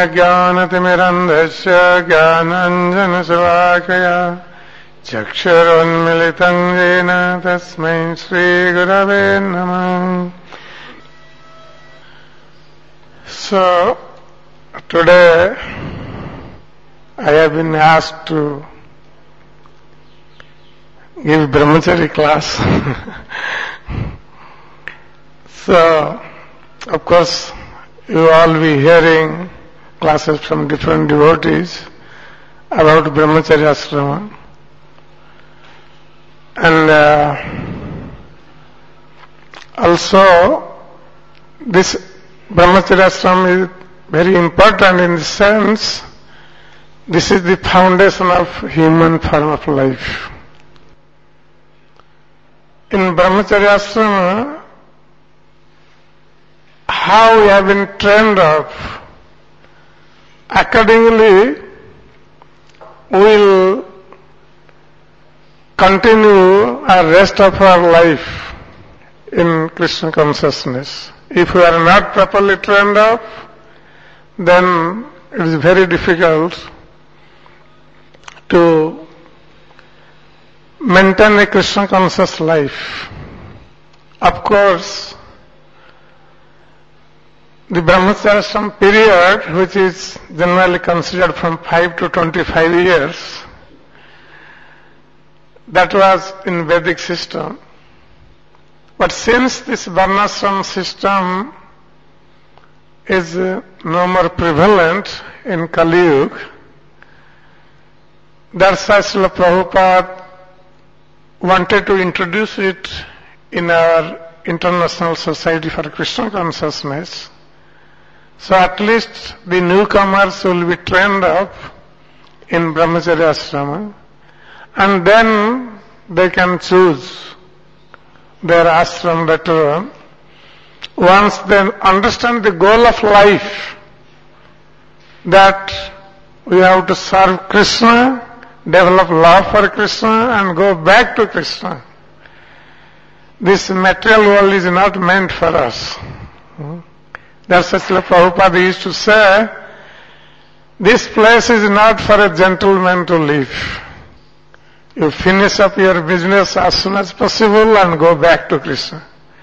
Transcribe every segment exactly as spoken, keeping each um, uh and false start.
ज्ञानतिमिरन्धस्य ज्ञानाञ्जनशलाकया चक्षुरुन्मिलितं येन तस्मै श्रीगुरवे नमः. So, today I have been asked to give brahmachari class. So, of course, you all be hearing classes from different devotees about brahmacharya ashrama. And uh, also, this brahmacharya ashrama is very important in the sense, this is the foundation of human form of life. In brahmacharya ashrama, how we have been trained up, accordingly we will continue our rest of our life in Krishna consciousness. If we are not properly trained up, then it is very difficult to maintain a Krishna conscious life. Of course, the brahmacharya period, which is generally considered from five to twenty-five years, that was in Vedic system. But since this varnashram system is no more prevalent in Kali Yuga, that's why Srila Prabhupada wanted to introduce it in our International Society for Krishna Consciousness. So at least the newcomers will be trained up in brahmacharya ashrama, and then they can choose their ashram later on. Once they understand the goal of life, that we have to serve Krishna, develop love for Krishna, and go back to Krishna. This material world is not meant for us. That's what Srila Prabhupada used to say, this place is not for a gentleman to live. You finish up your business as soon as possible and go back to Krishna.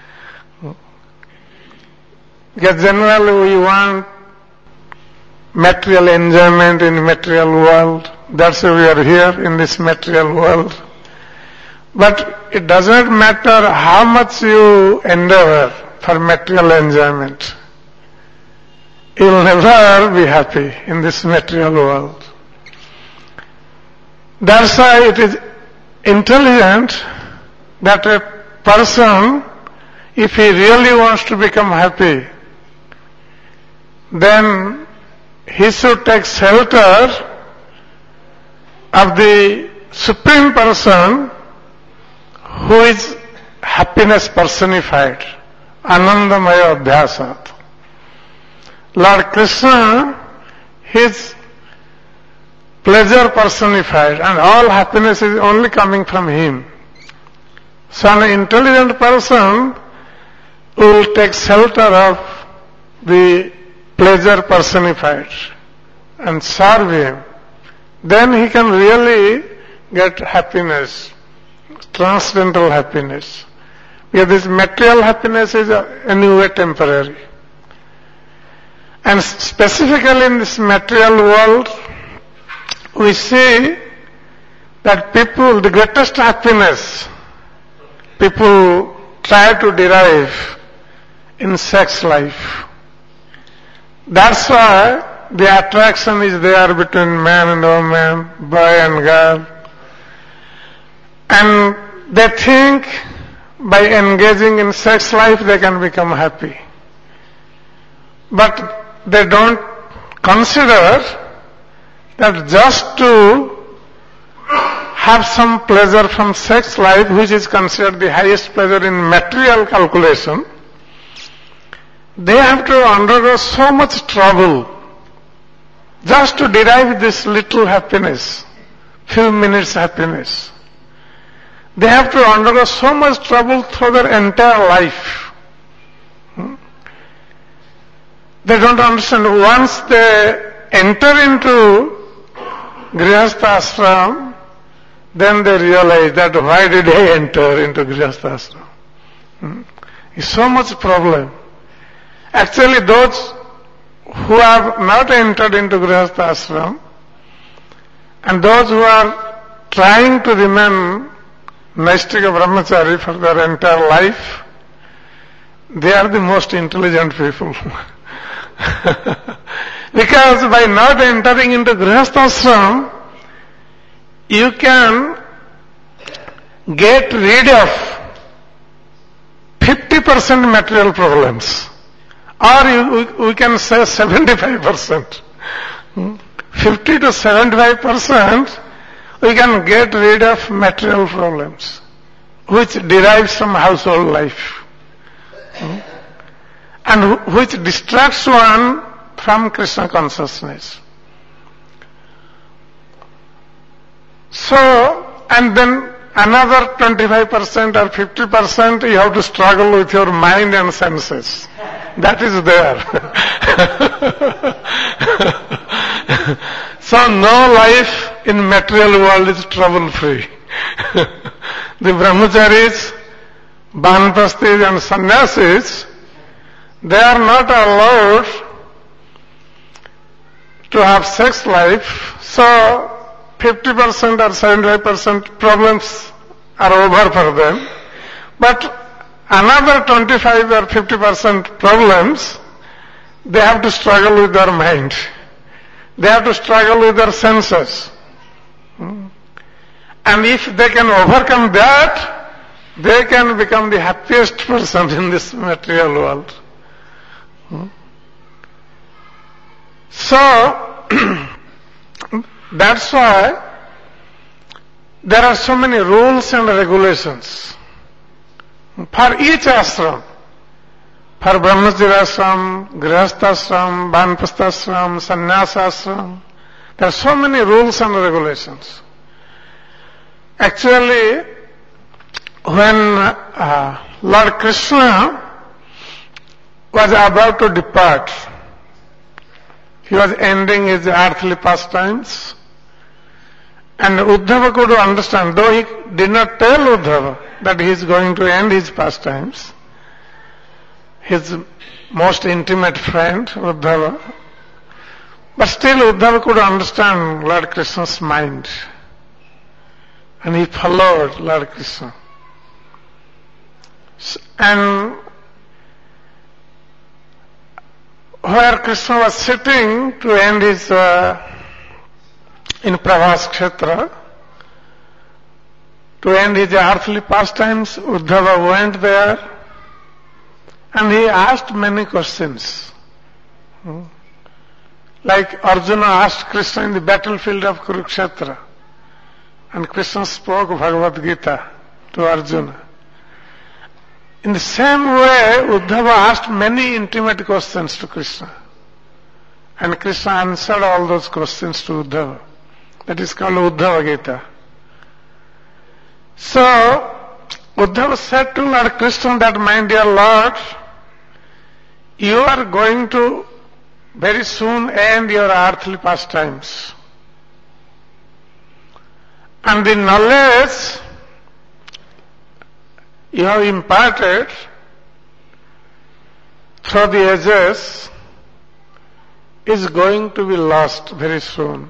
Because generally we want material enjoyment in material world. That's why we are here in this material world. But it does not matter how much you endeavor for material enjoyment. You will never be happy in this material world. That's why it is intelligent that a person, if he really wants to become happy, then he should take shelter of the Supreme Person who is happiness personified, Anandamaya Adhyasat. Lord Krishna, his pleasure personified, and all happiness is only coming from him. So an intelligent person will take shelter of the pleasure personified and serve him. Then he can really get happiness, transcendental happiness. Because this material happiness is anyway temporary. And specifically in this material world, we see that people, the greatest happiness, people try to derive in sex life. That's why the attraction is there between man and woman, boy and girl. And they think by engaging in sex life they can become happy. But they don't consider that just to have some pleasure from sex life, which is considered the highest pleasure in material calculation, they have to undergo so much trouble just to derive this little happiness, few minutes happiness. They have to undergo so much trouble through their entire life. They don't understand. Once they enter into Grihastha ashram, then they realize that why did I enter into Grihastha ashram? Hmm? It's so much problem. Actually, those who have not entered into Grihastha ashram and those who are trying to remain Naistika Brahmachari for their entire life, they are the most intelligent people. Because by not entering into Grihastha ashram, you can get rid of fifty percent material problems. Or you, we can say seventy-five percent. fifty to seventy-five percent we can get rid of material problems, which derives from household life. And which distracts one from Krishna consciousness. So, and then another twenty-five percent or fifty percent you have to struggle with your mind and senses. That is there. So no life in material world is trouble-free. The brahmacharis, banprasthis and sannyasis, they are not allowed to have sex life, so fifty percent or seventy-five percent problems are over for them. But another twenty-five or fifty percent problems, they have to struggle with their mind. They have to struggle with their senses. And if they can overcome that, they can become the happiest person in this material world. So, that's why there are so many rules and regulations for each ashram. For Brahmacharya ashram, Grihastha ashram, Banprastha ashram, Sannyasa ashram, there are so many rules and regulations. Actually, when uh, Lord Krishna was about to depart, he was ending his earthly pastimes, and Uddhava could understand, though he did not tell Uddhava that he is going to end his pastimes, his most intimate friend, Uddhava, but still Uddhava could understand Lord Krishna's mind, and he followed Lord Krishna. And where Krishna was sitting to end his, uh, in Pravas Kshetra, to end his earthly pastimes, Uddhava went there and he asked many questions. Hmm. Like Arjuna asked Krishna in the battlefield of Kurukshetra, and Krishna spoke Bhagavad Gita to Arjuna. In the same way, Uddhava asked many intimate questions to Krishna. And Krishna answered all those questions to Uddhava. That is called Uddhava Gita. So, Uddhava said to Lord Krishna that, my dear Lord, you are going to very soon end your earthly pastimes. And the knowledge you have imparted through the ages is going to be lost very soon.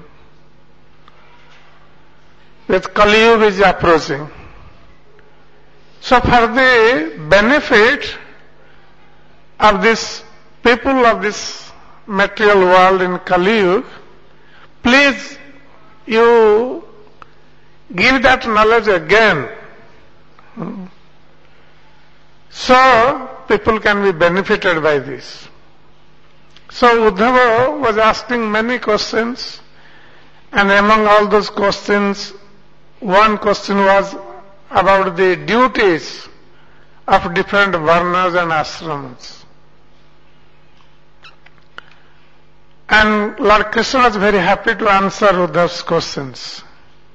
That Kali Yuga is approaching. So for the benefit of this people of this material world in Kali Yuga, please you give that knowledge again. So people can be benefited by this. So Uddhava was asking many questions, and among all those questions, one question was about the duties of different varnas and ashrams. And Lord Krishna was very happy to answer Uddhava's questions.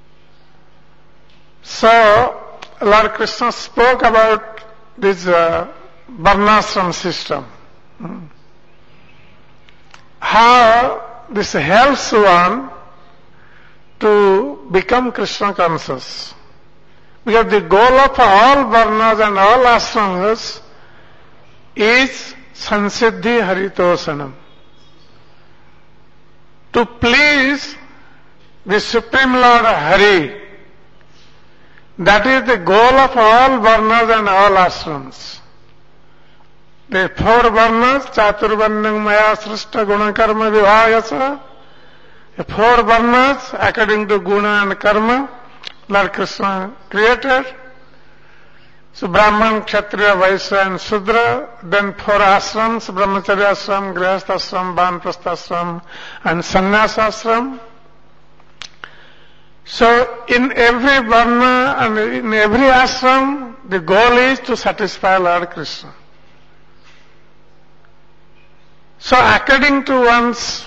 So Lord Krishna spoke about this uh, varnashram system. how this helps one to become Krishna conscious. Because the goal of all varnas and all ashramas is sansiddhi haritosanam. To please the Supreme Lord Hari. That is the goal of all varnas and all ashrams. The four varnas, chaturvarnam maya srishta guna karma vibhayasa. The four varnas, according to guna and karma, Lord Krishna created. So Brahman, Kshatriya, Vaishya and Shudra. Then four ashrams, Brahmacharya ashram, Grihastha ashram, Banprastha ashram and Sannyasa ashram. So in every varna and in every ashram, the goal is to satisfy Lord Krishna. So according to one's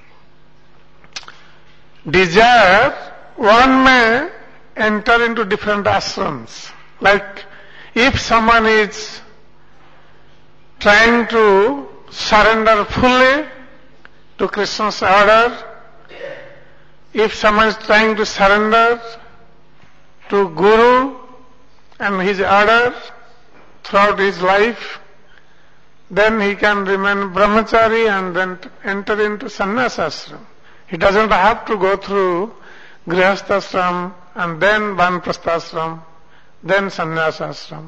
desire, one may enter into different ashrams. Like if someone is trying to surrender fully to Krishna's order, if someone is trying to surrender to Guru and his order throughout his life, then he can remain brahmachari and then enter into sannyasa ashram. He doesn't have to go through grihastha ashram and then banprastha ashram, then sannyasa ashram.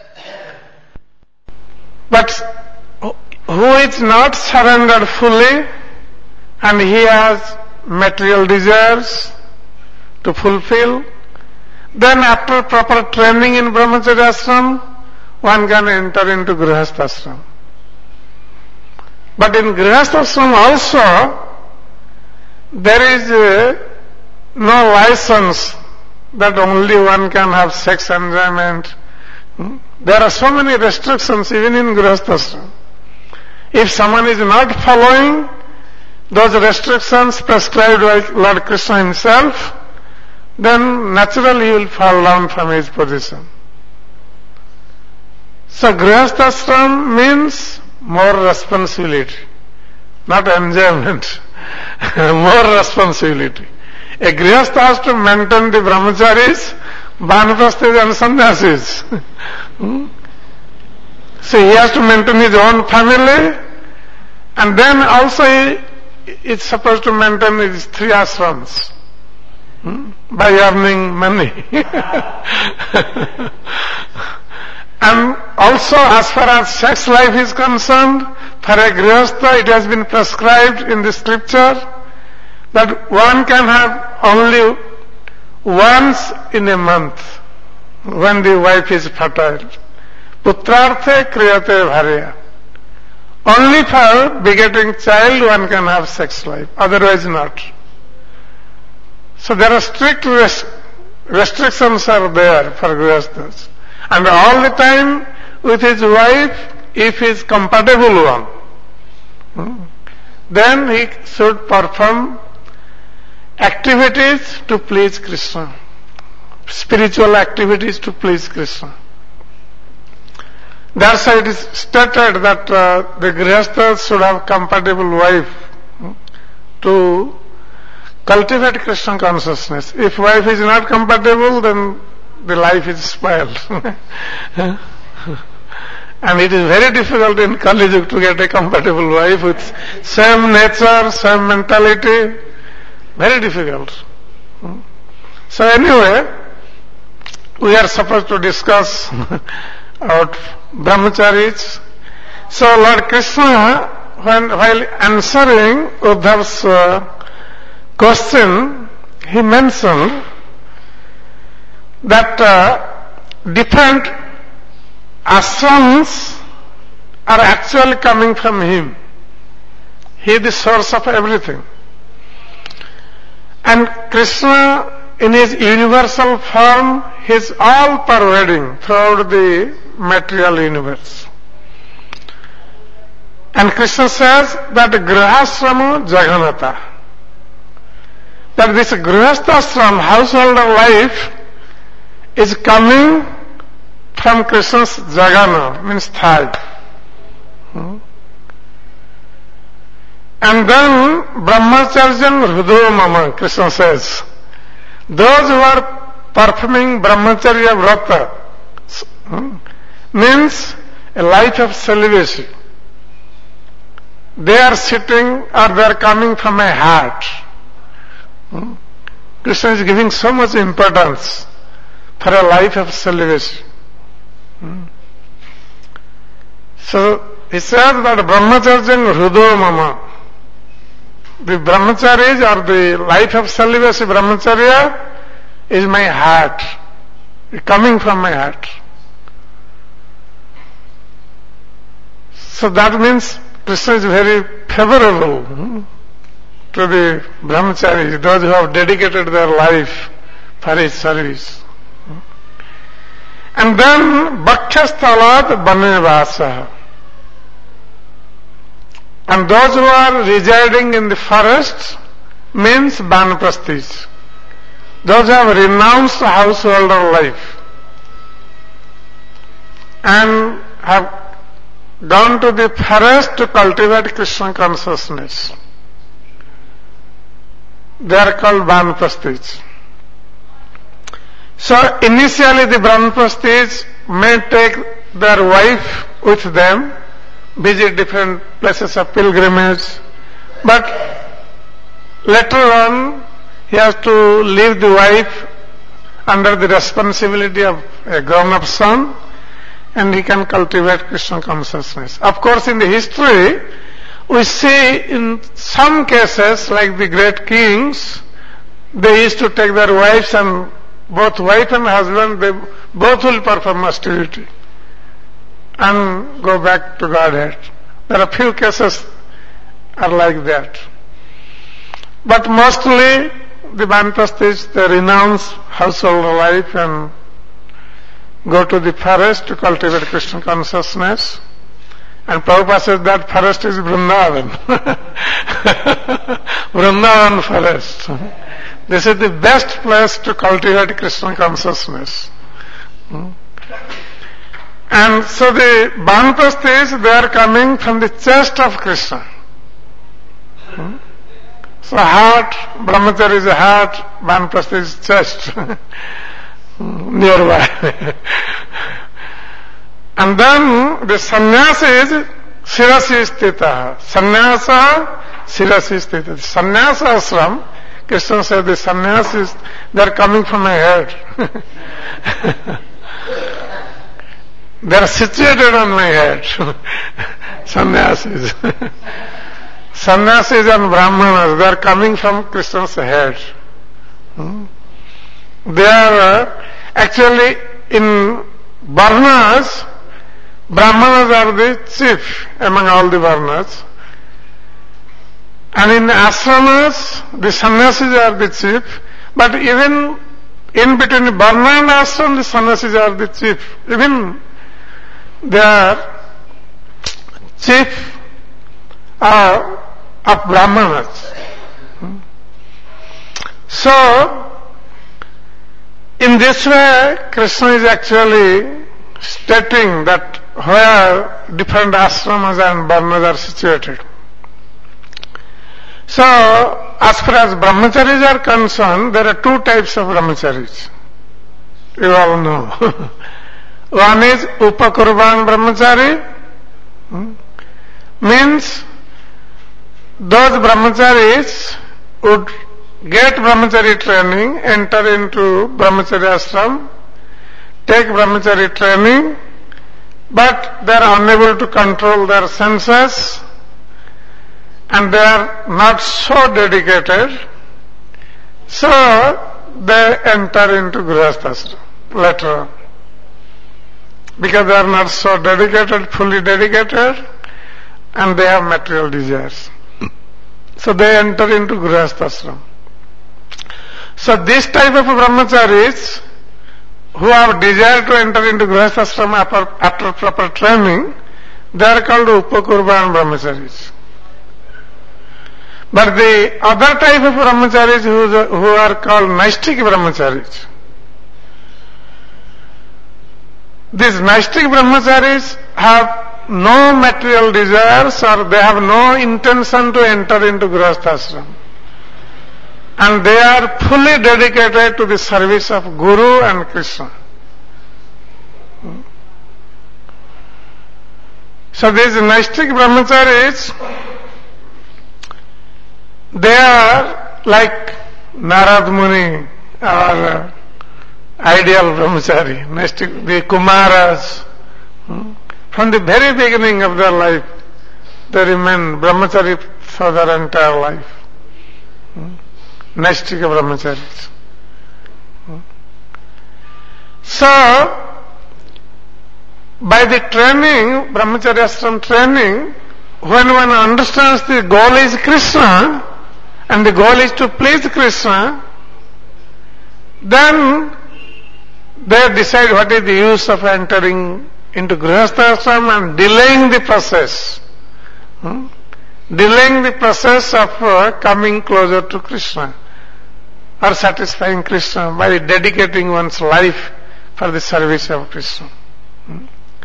But who is not surrendered fully and he has material desires to fulfill, then after proper training in brahmacharya ashram, one can enter into grihastha ashram. But in grihastha ashram also, there is uh, no license that only one can have sex enjoyment. Hmm? There are so many restrictions even in grihastha ashram. If someone is not following those restrictions prescribed by Lord Krishna himself, then naturally he will fall down from his position. So grihastha ashram means more responsibility, not enjoyment, more responsibility. A grihastha has to maintain the brahmacharis, banprasthis and sannyasis. hmm? So he has to maintain his own family, and then also he is supposed to maintain his three ashrams hmm? by earning money. And also as far as sex life is concerned, for a grihastha it has been prescribed in the scripture that one can have only once in a month when the wife is fertile. Putrarthe kriyate bharya. Only for begetting child one can have sex life, otherwise not. So there are strict rest- restrictions are there for grihasthas. And all the time with his wife, if he is compatible one, hmm, then he should perform activities to please Krishna, spiritual activities to please Krishna. That's why it is stated that uh, the grihasthas should have compatible wife hmm, to cultivate Krishna consciousness. If wife is not compatible, then the life is spoiled. And it is very difficult in Kali Yuga to get a compatible wife with same nature, same mentality. Very difficult. So anyway, we are supposed to discuss about brahmacharis. So Lord Krishna, when, while answering Uddhav's uh, question, he mentioned that uh, different ashrams are actually coming from him. He is the source of everything. And Krishna in his universal form, he is all pervading throughout the material universe. And Krishna says that grihashrama jaganata, that this grihasthashram, householder life, is coming from Krishna's jagana, means thigh. Hmm? And then brahmacharyan hrudo mama, Krishna says, those who are performing brahmacharya vrata, hmm, means a life of celibacy. They are sitting or they are coming from my heart. Hmm? Krishna is giving so much importance for a life of celibacy. Hmm? So he says that brahmacharya hrudo mama. The brahmacharis or the life of celibacy brahmacharya is my heart, coming from my heart. So that means Krishna is very favorable hmm, to the brahmacharis, those who have dedicated their life for his service. And then bhakshastalat banevasa. And those who are residing in the forest means Banaprasthis. Those who have renounced householder life and have gone to the forest to cultivate Krishna consciousness. They are called Banaprasthis. So initially the Banaprasthis may take their wife with them, visit different places of pilgrimage, but later on he has to leave the wife under the responsibility of a grown-up son, and he can cultivate Krishna consciousness. Of course, in the history, we see in some cases, like the great kings, they used to take their wives, and both wife and husband, they both will perform austerity and go back to Godhead. There are few cases are like that. But mostly the Banaprasthis, they renounce household life and go to the forest to cultivate Krishna consciousness. And Prabhupada says that forest is Vrindavan. Vrindavan forest. This is the best place to cultivate Krishna consciousness. And so the Banaprasthis, they are coming from the chest of Krishna. Hmm? So heart, brahmachari is a heart, Banaprasthis is chest. Nearby. And then the sannyasi is sirasi stita. Sannyasa, sirasi stita. Sannyasa ashram, Krishna said the sannyasis, they are coming from my head. They are situated on my head. Sannyasis. Sannyasis and Brahmanas, they are coming from Krishna's head. Hmm? They are uh, actually in Varnas, Brahmanas are the chief among all the Varnas. And in ashramas, the sannyasis are the chief. But even in between Varna and ashram, the sannyasis are the chief. Even they are chief uh, of Brahmanas. So, in this way, Krishna is actually stating that where different ashramas and varnas are situated. So, as far as brahmacharis are concerned, there are two types of brahmacharis. You all know. One is Upakurban Brahmachari, hmm? means those brahmacharis would get brahmachari training, enter into brahmachari ashram, take brahmachari training, but they are unable to control their senses and they are not so dedicated, so they enter into Grihastha ashram later on. Because they are not so dedicated, fully dedicated, and they have material desires. So they enter into Grihastha ashram. So this type of brahmacharis who have desire to enter into Grihastha ashram after, after proper training, they are called Upakurban brahmacharis. But the other type of brahmacharis who, who are called Naistik brahmacharis, these Naistik brahmacharis have no material desires or they have no intention to enter into Grihasthashram. And they are fully dedicated to the service of Guru and Krishna. So these Naistik Brahmacharis, they are like Narad Muni, our ideal Brahmachari, Naistik, the Kumaras. From the very beginning of their life, they remain Brahmachari for their entire life. Naistika Brahmacharis. So, by the training, Brahmacharya ashram training, when one understands the goal is Krishna, and the goal is to please Krishna, then they decide what is the use of entering into Grihastha ashram and delaying the process. Hmm? Delaying the process of uh, coming closer to Krishna or satisfying Krishna by dedicating one's life for the service of Krishna. Hmm?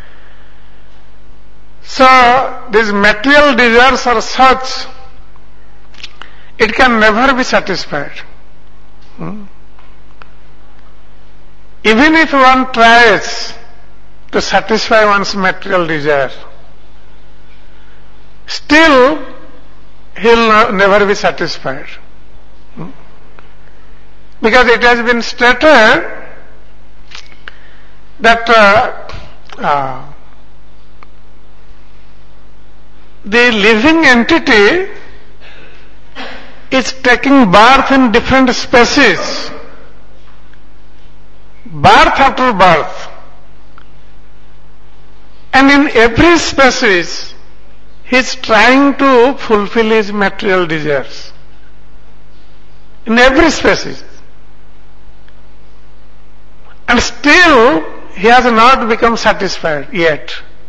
So, these material desires are such, it can never be satisfied. Hmm? Even if one tries to satisfy one's material desire, still he will never be satisfied. Hmm? Because it has been stated that uh, uh, the living entity is taking birth in different species, birth after birth, and in every species he is trying to fulfill his material desires. In every species. And still he has not become satisfied yet.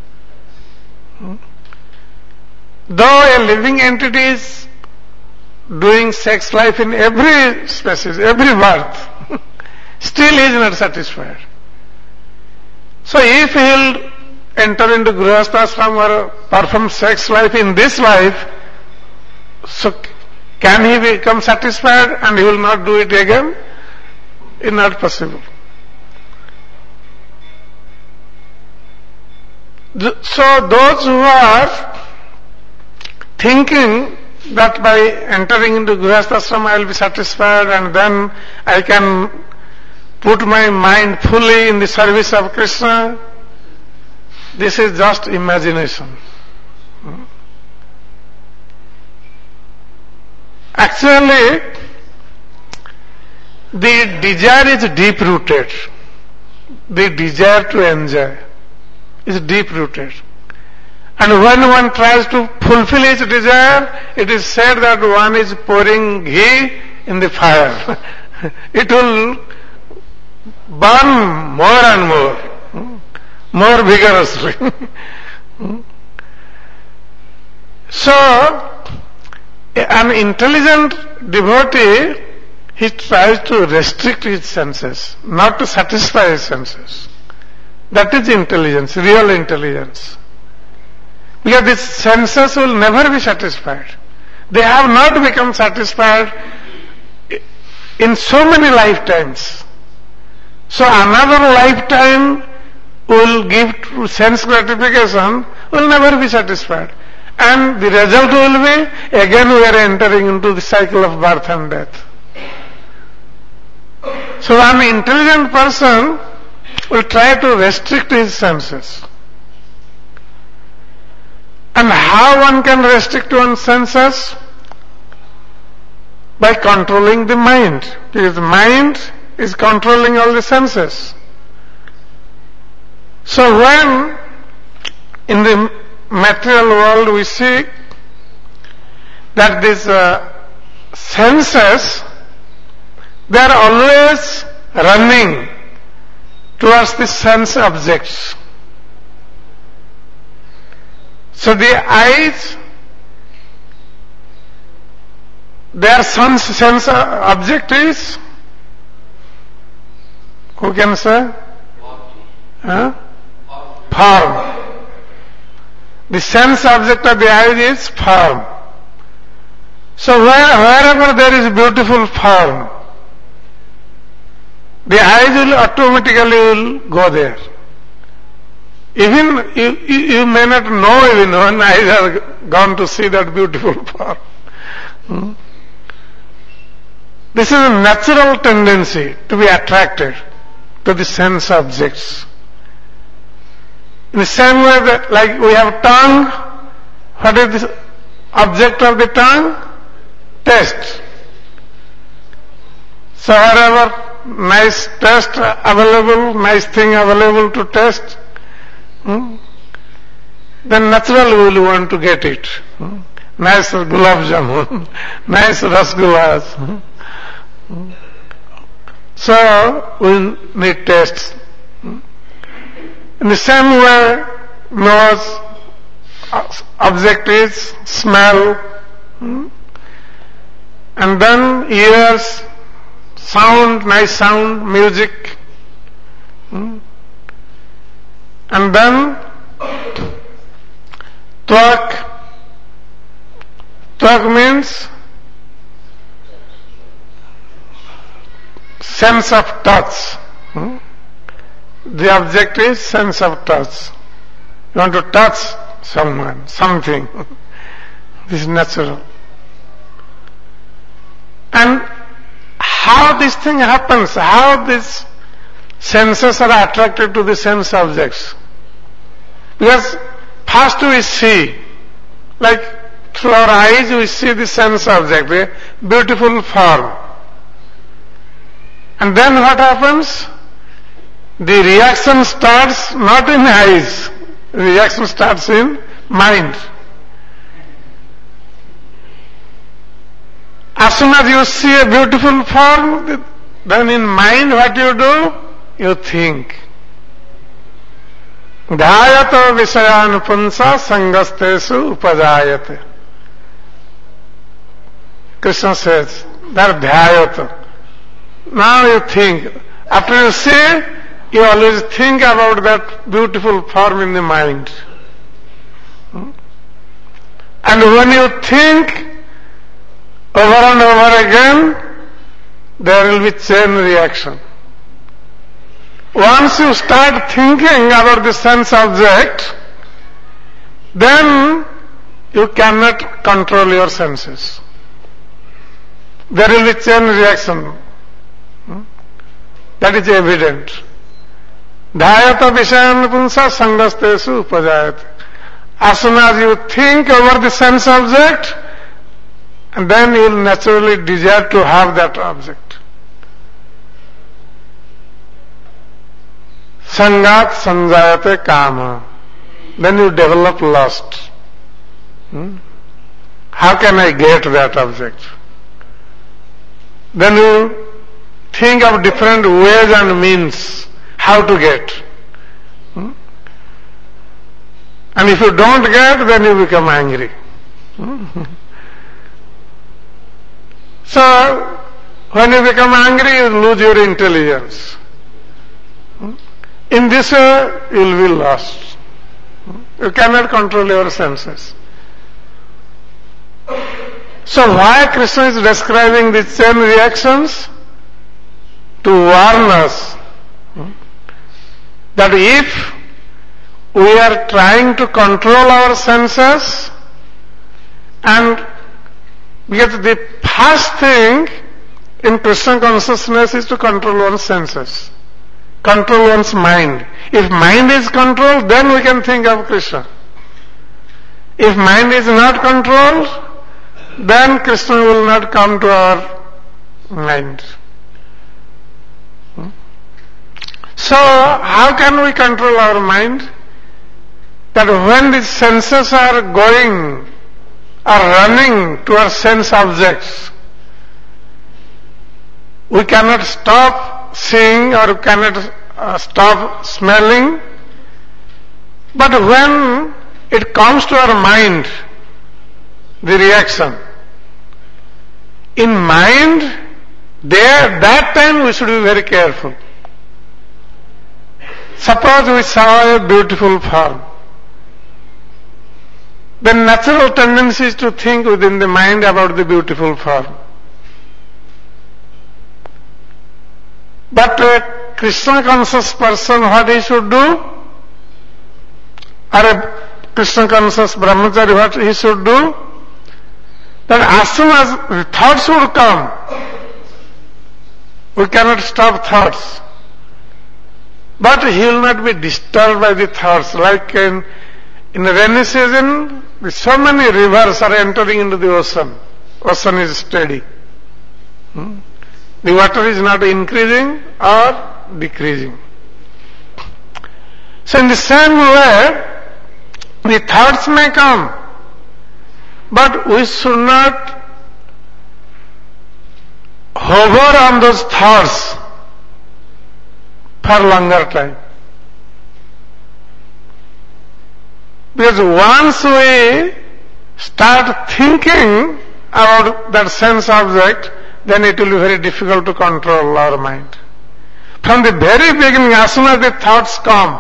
Though a living entity is doing sex life in every species, every birth, still he is not satisfied. So if he will enter into Grihastha ashram or perform sex life in this life, so can he become satisfied and he will not do it again? It is not possible. So those who are thinking that by entering into Grihastha ashram I will be satisfied and then I can put my mind fully in the service of Krishna, this is just imagination. Actually, the desire is deep rooted. The desire to enjoy is deep rooted. And when one tries to fulfill his desire, it is said that one is pouring ghee in the fire. It will burn more and more, more vigorously. So, an intelligent devotee, he tries to restrict his senses, not to satisfy his senses. That is intelligence, real intelligence. Because these senses will never be satisfied. They have not become satisfied in so many lifetimes. So another lifetime will give to sense gratification, will never be satisfied. And the result will be, again we are entering into the cycle of birth and death. So an intelligent person will try to restrict his senses. And how one can restrict one's senses? By controlling the mind. Because the mind is controlling all the senses. So when in the material world we see that these uh, senses, they are always running towards the sense objects. So the eyes, their sense, sense object is, who can say? Huh? Form. The sense object of the eyes is form. So where, wherever there is beautiful form, the eyes will automatically will go there. Even you, you, you may not know even when eyes are gone to see that beautiful form. Hmm? This is a natural tendency to be attracted to the sense objects. In the same way that, like we have tongue, what is the object of the tongue? Taste. So wherever nice taste available, nice thing available to taste, hmm, then naturally we will want to get it. Hmm? Nice gulab jamun, nice rasgullas. Hmm? Hmm? So we need taste. Hmm? In the same way, nose object is smell, hmm? and then ears, sound, nice sound, music, hmm? and then twak. Twak means sense of touch. Hmm? The object is sense of touch. You want to touch someone, something. This is natural. And how this thing happens, how these senses are attracted to the sense objects. Because first we see, like through our eyes we see the sense object, a beautiful form. And then what happens? The reaction starts not in eyes, the reaction starts in mind. As soon as you see a beautiful form, then in mind what you do? You think. Dhyato visayanupunsa sangastesu upajayate. Krishna says, that dhyato. Now you think. After you see, you always think about that beautiful form in the mind. And when you think over and over again, there will be chain reaction. Once you start thinking about the sense object, then you cannot control your senses. There will be chain reaction. That is evident. Dhayata vishayanupunsa sangastesu upajayate. As soon as you think over the sense object, and then you will naturally desire to have that object. Sangat sanjayate kama. Then you develop lust. Hmm? How can I get that object? Then you think of different ways and means how to get. Hmm? And if you don't get, then you become angry. Hmm? So, when you become angry, you lose your intelligence. In this way, you will be lost. You cannot control your senses. So why Krishna is describing these chain reactions? To warn us that if we are trying to control our senses, and because the first thing in Krishna consciousness is to control one's senses, control one's mind. If mind is controlled, then we can think of Krishna. If mind is not controlled, then Krishna will not come to our mind. So, how can we control our mind? That when the senses are going, are running to our sense objects, we cannot stop seeing or cannot uh, stop smelling. But when it comes to our mind, the reaction, in mind, there, that time we should be very careful. Suppose we saw a beautiful form. then natural tendency is to think within the mind about the beautiful form. But a Krishna conscious person, what he should do? Or a Krishna conscious brahmachari, what he should do? That as soon as the thoughts would come, we cannot stop thoughts. But he will not be disturbed by the thoughts. Like in, in the rainy season, so many rivers are entering into the ocean. Ocean is steady. Hmm? The water is not increasing or decreasing. So in the same way, the thoughts may come, but we should not hover on those thoughts for longer time. Because once we start thinking about that sense object, then it will be very difficult to control our mind. From the very beginning, as soon as the thoughts come,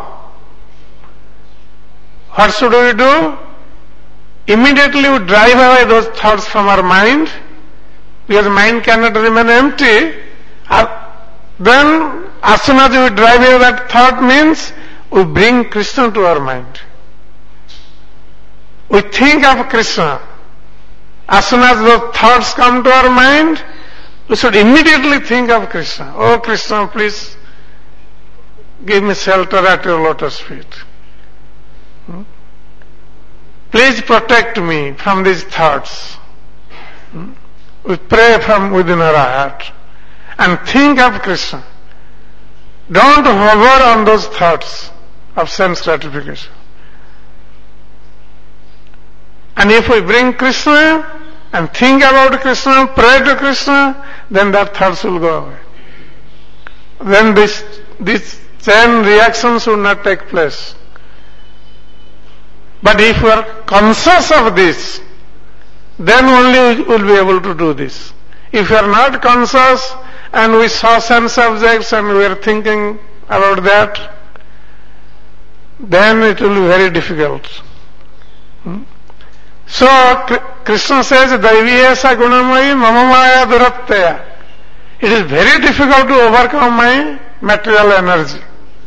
what should we do? Immediately we drive away those thoughts from our mind, because mind cannot remain empty. Then, as soon as we drive away that thought, means we bring Krishna to our mind. We think of Krishna. As soon as those thoughts come to our mind, we should immediately think of Krishna. Oh Krishna, please give me shelter at your lotus feet. Hmm? Please protect me from these thoughts. Hmm? We pray from within our heart and think of Krishna. Don't hover on those thoughts of sense gratification. And if we bring Krishna and think about Krishna, pray to Krishna, then that thoughts will go away. Then this, this chain reactions will not take place. But if we are conscious of this, then only we will be able to do this. If we are not conscious and we saw sense objects and we are thinking about that, then it will be very difficult. Hmm? So, Krishna says, Daiviyesa gunamayi mamamaya durattaya. It is very difficult to overcome my material energy.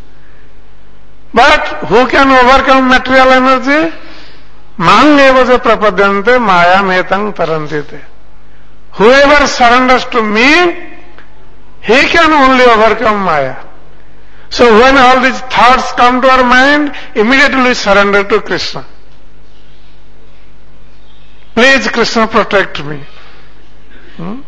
But who can overcome material energy? Mang evaja prapadyante maya metang tarantite. Whoever surrenders to me, he can only overcome Maya. So when all these thoughts come to our mind, immediately surrender to Krishna. Please, Krishna, protect me. Hmm?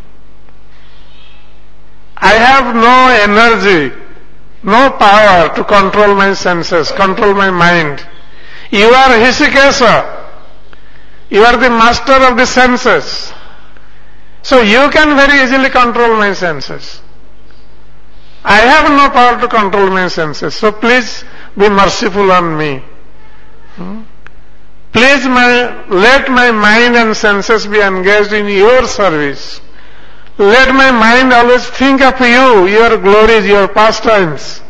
I have no energy, no power to control my senses, control my mind. You are Hishikesa. You are the master of the senses. So you can very easily control my senses. I have no power to control my senses. So please be merciful on me. Hmm? Please my, let my mind and senses be engaged in your service. Let my mind always think of you, your glories, your pastimes.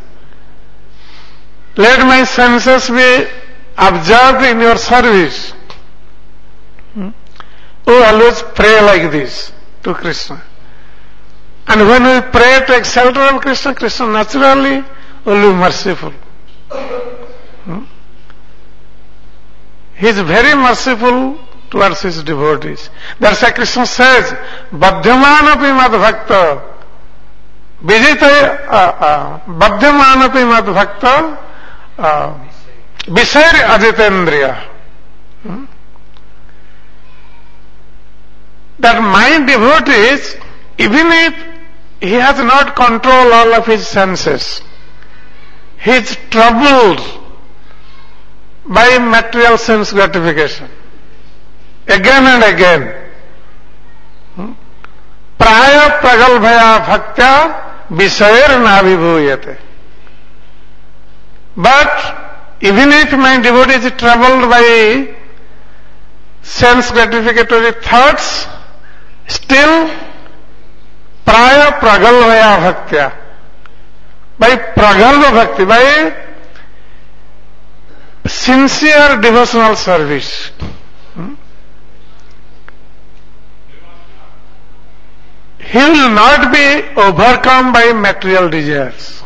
Let my senses be absorbed in your service. Hmm? We always pray like this to Krishna. And when we pray to take shelter of Krishna, Krishna naturally will be merciful. Hmm? He is very merciful towards his devotees. That's why Krishna says, Badhyamanapi mad bhakta, Vijita, Badhyamanapi mad bhakta, Visayr ajitendriya. Hmm? That my devotees, even if he has not controlled all of his senses, he is troubled by material sense gratification. Again and again. Praya pragalbhaya bhaktya visayar nabhibhuyate. But even if my devotee is troubled by sense gratificatory thoughts, still praya pragalbhaya bhaktya. By pragalbha bhakti, by sincere devotional service. he will not be overcome by material desires.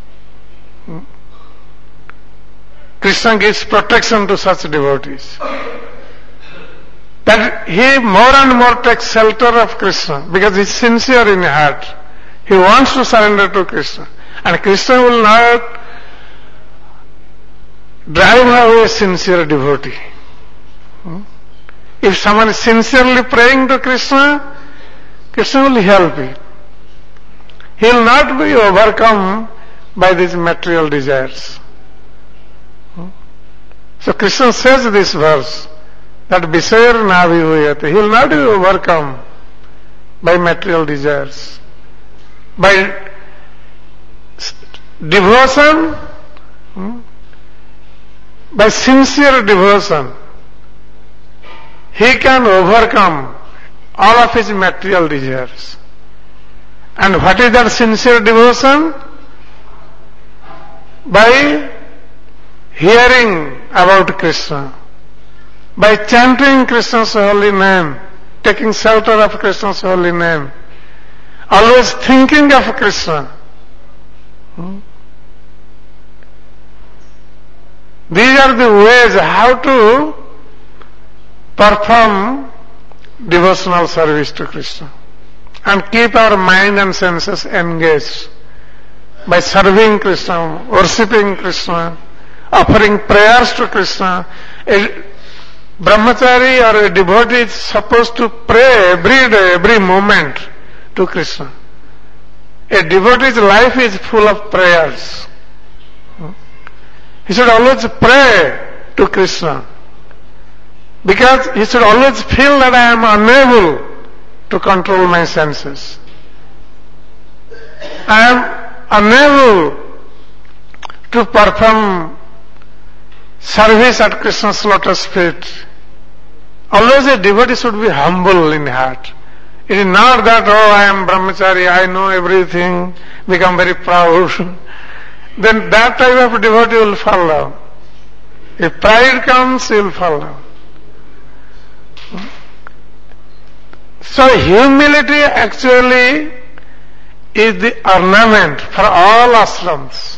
Krishna gives protection to such devotees. That he more and more takes shelter of Krishna because he is sincere in heart. He wants to surrender to Krishna. And Krishna will not drive away a sincere devotee. If someone is sincerely praying to Krishna, Krishna will help you. He will not be overcome by these material desires. So Krishna says this verse, that Visayar Navivuyate. He will not be overcome by material desires. By devotion, by sincere devotion, he can overcome all of his material desires. And what is that sincere devotion? By hearing about Krishna, by chanting Krishna's holy name, taking shelter of Krishna's holy name, always thinking of Krishna. Hmm? These are the ways how to perform devotional service to Krishna and keep our mind and senses engaged by serving Krishna, worshipping Krishna, offering prayers to Krishna. A brahmachari or a devotee is supposed to pray every day, every moment to Krishna. A devotee's life is full of prayers. He should always pray to Krishna because he should always feel that I am unable to control my senses. I am unable to perform service at Krishna's lotus feet. Always a devotee should be humble in heart. It is not that, oh, I am brahmachari, I know everything, become very proud. Then that type of devotee will fall down. If pride comes, he will fall down. So humility actually is the ornament for all ashrams.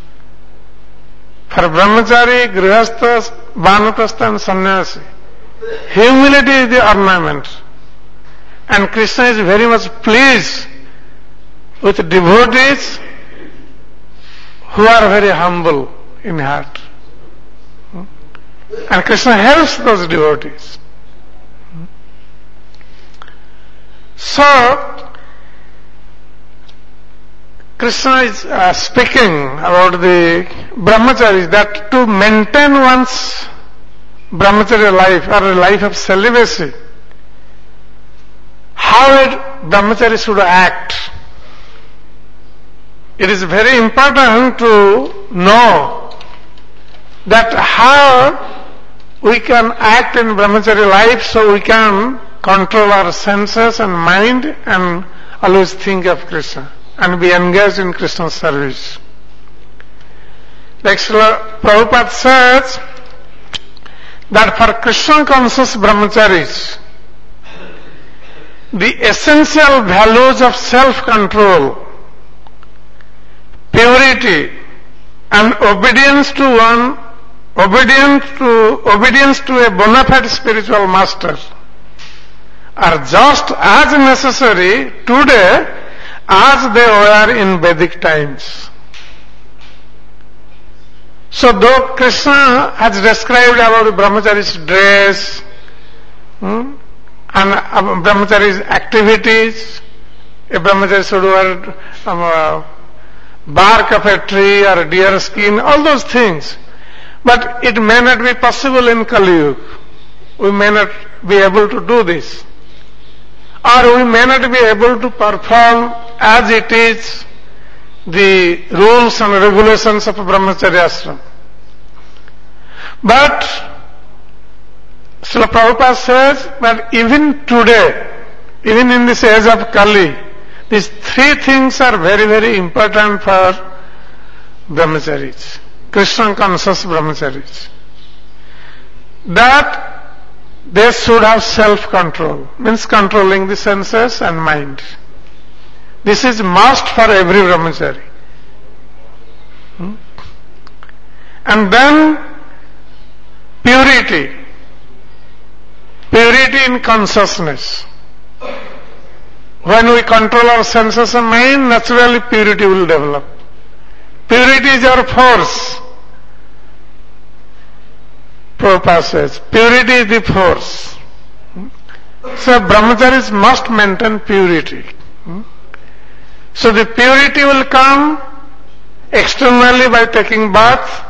For brahmachari, grihastha, vanapastha and sannyasi. Humility is the ornament. And Krishna is very much pleased with devotees who are very humble in heart. And Krishna helps those devotees. So, Krishna is uh, speaking about the brahmacharis, that to maintain one's brahmacharya life or a life of celibacy, how a brahmachari should act. It is very important to know that how we can act in brahmacharya life so we can control our senses and mind and always think of Krishna and be engaged in Krishna's service. Like Srila Prabhupada says that for Krishna conscious brahmacharis, the essential values of self-control, purity, and obedience to one, obedience to obedience to a bona fide spiritual master are just as necessary today as they were in Vedic times. So though Krishna has described about brahmachari's dress hmm, and uh, brahmachari's activities, a brahmachari should wear um, uh, bark of a tree or a deer skin, all those things. But it may not be possible in Kali Yuga. We may not be able to do this. Or we may not be able to perform as it is the rules and regulations of Brahmacharya ashram. But Srila Prabhupada says that even today, even in this age of Kali, these three things are very, very important for brahmacharis, Krishna conscious brahmacharis. That they should have self-control, means controlling the senses and mind. This is must for every brahmachari. Hmm? And then purity. Purity in consciousness. When we control our senses and mind, naturally purity will develop. Purity is our force. Prabhupada says, purity is the force. So brahmacharis must maintain purity. So the purity will come externally by taking bath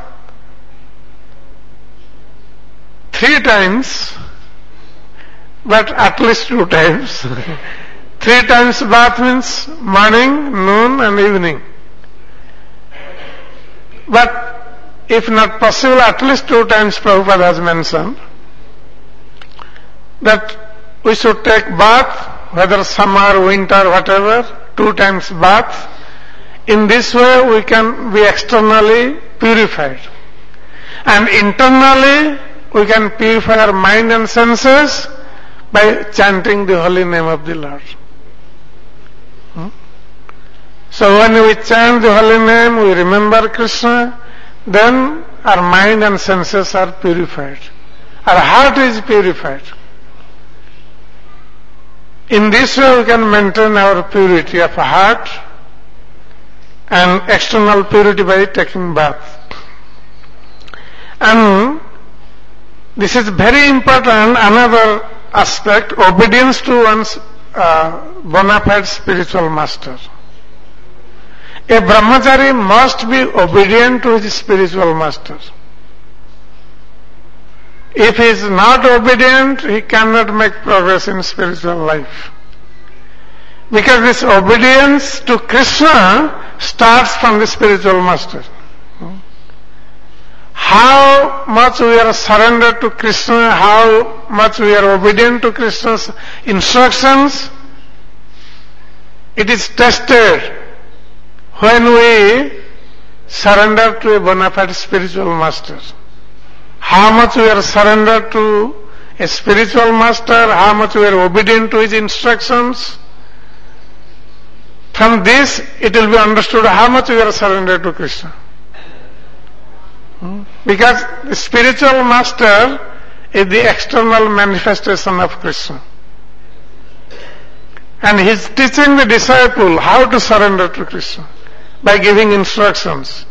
three times, but at least two times. Three times bath means morning, noon and evening. But if not possible, at least two times Prabhupada has mentioned that we should take bath, whether summer, winter, whatever, two times bath. In this way we can be externally purified. And internally we can purify our mind and senses by chanting the holy name of the Lord. Hmm? So when we chant the holy name, we remember Krishna, then our mind and senses are purified. Our heart is purified. In this way we can maintain our purity of heart and external purity by taking bath. And this is very important, another aspect, obedience to one's uh, bona fide spiritual master. A brahmachari must be obedient to his spiritual master. If he is not obedient, he cannot make progress in spiritual life. Because this obedience to Krishna starts from the spiritual master. How much we are surrendered to Krishna, how much we are obedient to Krishna's instructions, it is tested when we surrender to a bona fide spiritual master. How much we are surrendered to a spiritual master, how much we are obedient to his instructions. From this it will be understood how much we are surrendered to Krishna. Because the spiritual master is the external manifestation of Krishna. And he is teaching the disciple how to surrender to Krishna by giving instructions.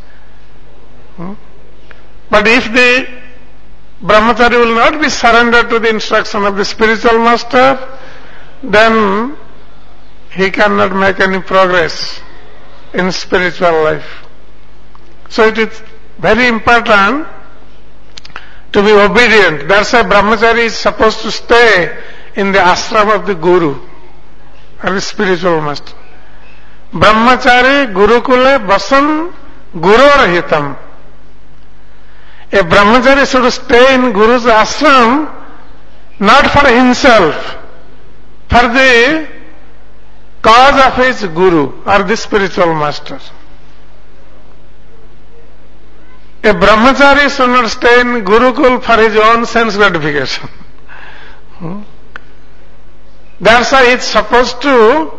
But if the brahmachari will not be surrendered to the instruction of the spiritual master, then he cannot make any progress in spiritual life. So it is very important to be obedient. That's why brahmachari is supposed to stay in the ashram of the guru or the spiritual master. Brahmachari gurukule basan guror-hitam. A brahmachari should stay in guru's ashram not for himself, for the cause of his guru or the spiritual master. A brahmachari should not stay in Gurukul for his own sense gratification. Hmm? That's why he is supposed to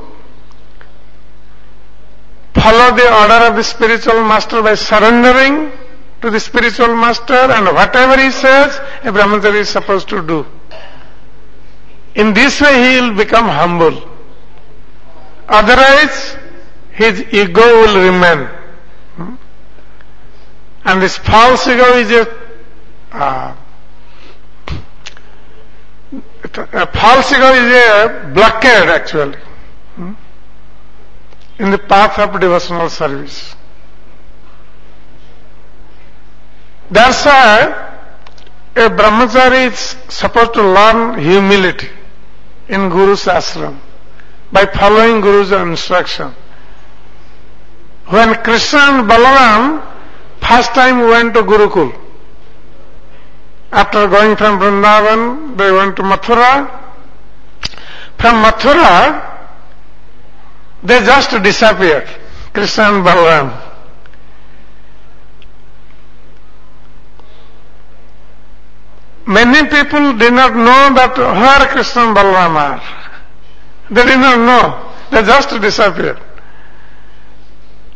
follow the order of the spiritual master by surrendering to the spiritual master, and whatever he says, a brahmachari is supposed to do. In this way he will become humble. Otherwise, his ego will remain. Hmm? And this false ego is a, uh, a false ego is a blockade actually hmm, in the path of devotional service. That's why a brahmachari is supposed to learn humility in Guru's ashram by following Guru's instruction. When Krishna and Balaram first time went to Gurukul, after going from Vrindavan, they went to Mathura. From Mathura, they just disappeared, Krishna and Balaram. Many people did not know that where Krishna and Balaram are. They did not know. They just disappeared.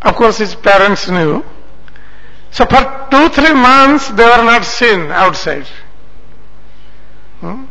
Of course, his parents knew. So for two, three months, they were not seen outside. Hmm?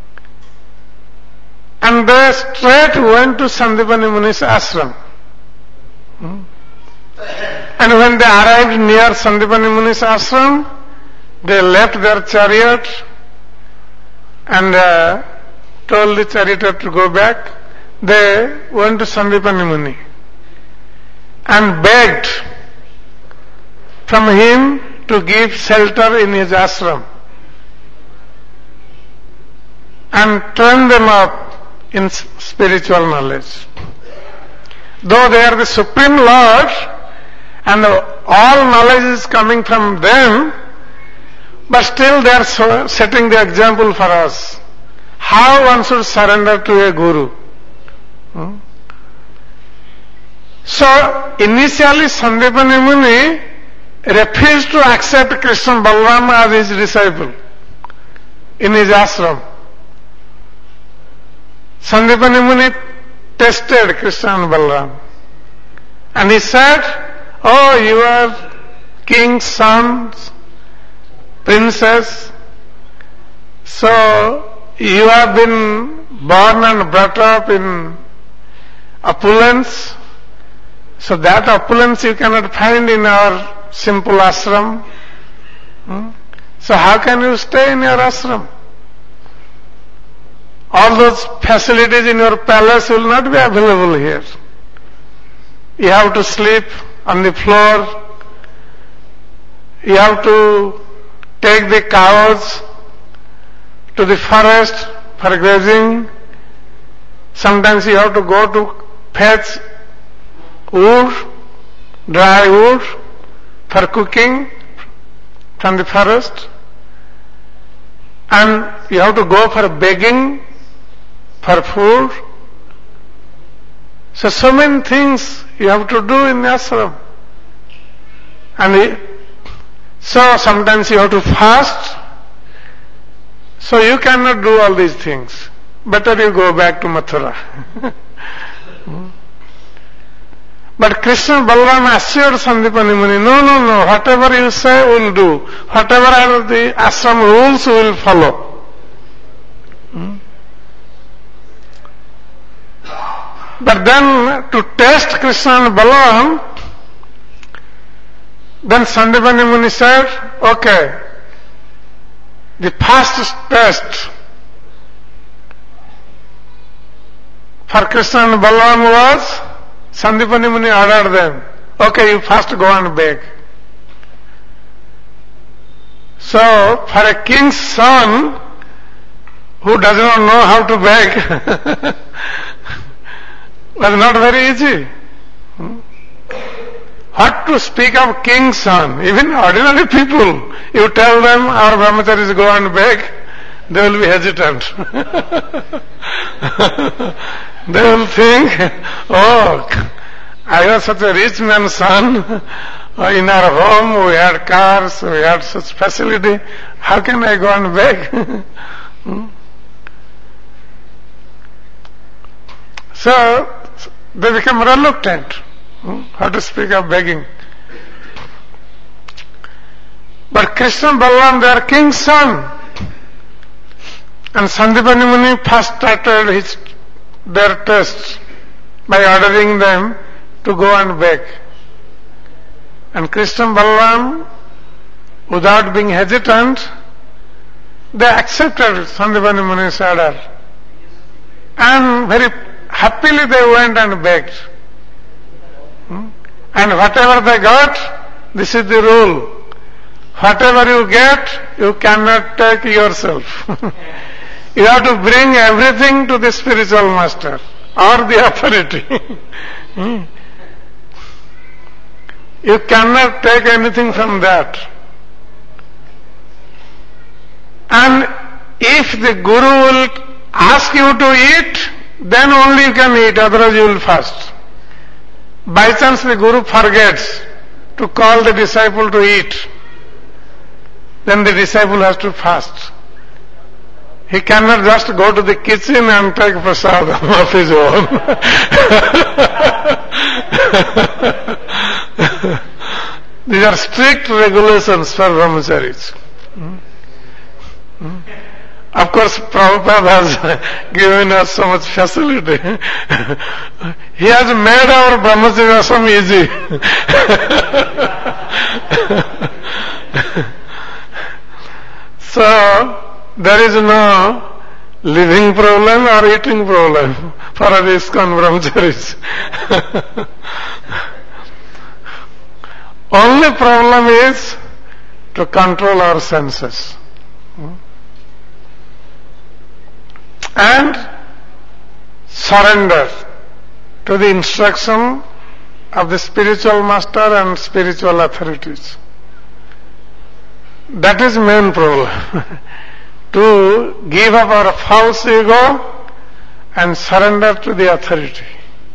And they straight went to Sandipani Muni's ashram. Hmm? And when they arrived near Sandipani Muni's ashram, they left their chariot and uh, told the charioteer to go back. They went to Sandipani Muni and begged from him to give shelter in his ashram and train them up in spiritual knowledge. Though they are the Supreme Lord and all knowledge is coming from them, but still they are setting the example for us. How one should surrender to a guru. Hmm? So, initially Sandipani Muni refused to accept Krishna Balram as his disciple in his ashram. Sandipani Muni tested Krishna and Balram. And he said, oh, you are king's sons, princess, so you have been born and brought up in opulence, so that opulence you cannot find in our simple ashram. Hmm? So how can you stay in your ashram? All those facilities in your palace will not be available here. You have to sleep on the floor. You have to take the cows to the forest for grazing. Sometimes you have to go to fetch wood, dry wood for cooking from the forest. And you have to go for begging for food. So, so many things you have to do in the ashram. And so sometimes you have to fast. So you cannot do all these things. Better you go back to Mathura. But Krishna Balram assured Sandipani Muni, no, no, no, whatever you say we'll do. Whatever are the ashram rules we will follow. Hmm? But then to test Krishna and Balram, then Sandipani Muni said, okay, the first test for Krishna and Balram was, Sandipani Muni ordered them, okay, you first go and beg. So, for a king's son who does not know how to beg, was not very easy. Hmm? What to speak of king's son? Even ordinary people, you tell them our brahmacharis go and beg, they will be hesitant. They will think, oh, I was such a rich man's son. In our home we had cars, we had such facility. How can I go and beg? hmm? So, they become reluctant. Hmm? How to speak of begging. But Krishna Balram, they are king's son. And Sandipani Muni first started his, their test by ordering them to go and beg. And Krishna Balram, without being hesitant, they accepted Sandipani Muni's order. And very happily they went and begged. Hmm? And whatever they got, this is the rule. Whatever you get, you cannot take yourself. You have to bring everything to the spiritual master or the authority. hmm? You cannot take anything from that. And if the guru will ask you to eat, then only you can eat, otherwise you will fast. By chance the guru forgets to call the disciple to eat, then the disciple has to fast. He cannot just go to the kitchen and take prasadam of his own. These are strict regulations for brahmacharis. Hmm? Hmm? Of course, Prabhupada has given us so much facility. He has made our brahmacharya ashram easy. So, there is no living problem or eating problem for our ISKCON brahmacharis. Only problem is to control our senses. And surrender to the instruction of the spiritual master and spiritual authorities. That is main problem. To give up our false ego and surrender to the authority